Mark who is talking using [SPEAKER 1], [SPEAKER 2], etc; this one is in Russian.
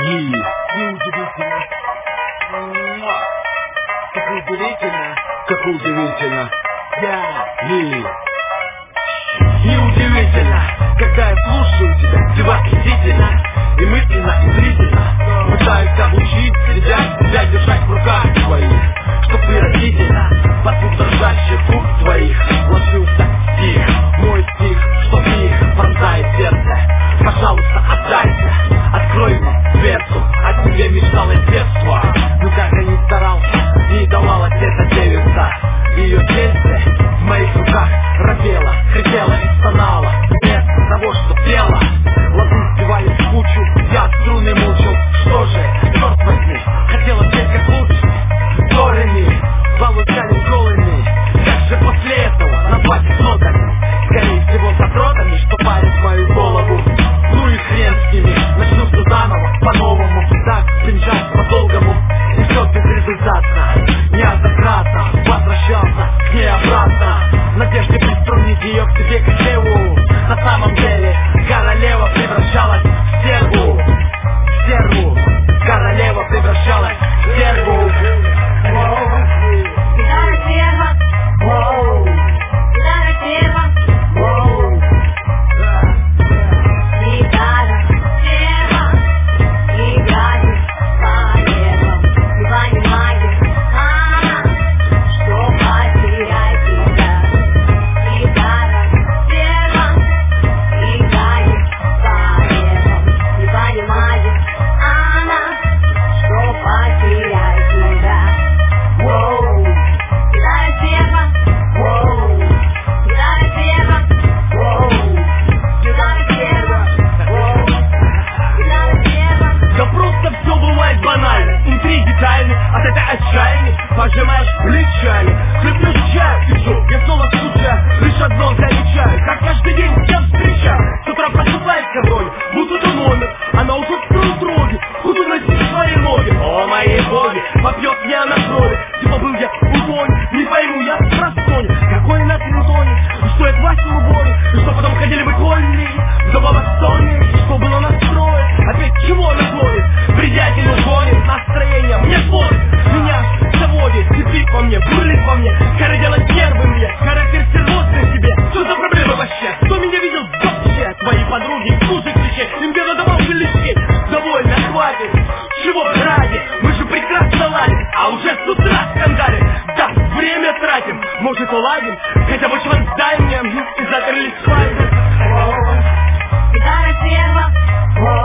[SPEAKER 1] Неудивительно. Как удивительно. Как удивительно. Неудивительно, когда я слушаю тебя, ты восхитительно. И мысленно, и зрительно пытаюсь обучить себя держать в руках своих, чтоб выразительно под звук дрожащих губ твоих ложился стих, мой стих, что их пронзает сердце. Пожалуйста, отдайся, открой мне дверцу, о тебе мечтал из детства. Но как я не старался, не давалось эта девица. Ее сердце в моих руках робело, кричало и стонало вместо того, что пело. Лозу сбивали в кучу, я струны мучил. Что же, черт возьми, хотела петь как лучше. Торами, получали голыми. Как же после этого назвать их нотами? Скорее всего задротами, что парит мою голову. Ну и хрен с ними, начну все заново, по-новому. Так, принижать по-долгому. И все безрезультатно, неоднократно возвращался к ней обратно, в надежде приструнить ее к себе как леву. На самом деле королева превращалась в стерву. Стерву, королева превращалась в стерву. Пожимаешь плечами, хлебнешь чай и все, я снова скучаю. Лишь одно замечаю, как каждый день я встречаю. С утра просыпается вроде, будто то номер. Она уже строит дроги, буду носить свои ноги. О, мои боги, попьет мне она крови. Типа был я у Тони, не пойму я в простоне. Какой на Тринтоне, и что это Васину Боне. И что потом ходили бы Колли, в Добовостоне. И что было настроить, опять чего наклонит. Приятель угонит, настроение мне портит. Меня заводит, кипит во мне, бурлит во мне. Скоро делать нервы мне, характер стервоз на себе. Что за проблема вообще? Кто меня видел вообще? Твои подруги, мужик кричит, им где надавал лишки. Довольно, хватит, чего ради? Мы же прекрасно ладим, а уже с утра скандалим. Да, время тратим, может уладим. Хотя бы шанс дай мне, и закрылись свадьбы.
[SPEAKER 2] Гитара стерва,